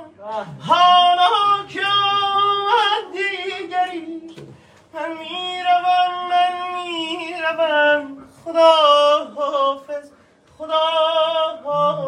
حالا که آمد دیگری من میروم خدا حافظ خدا حافظ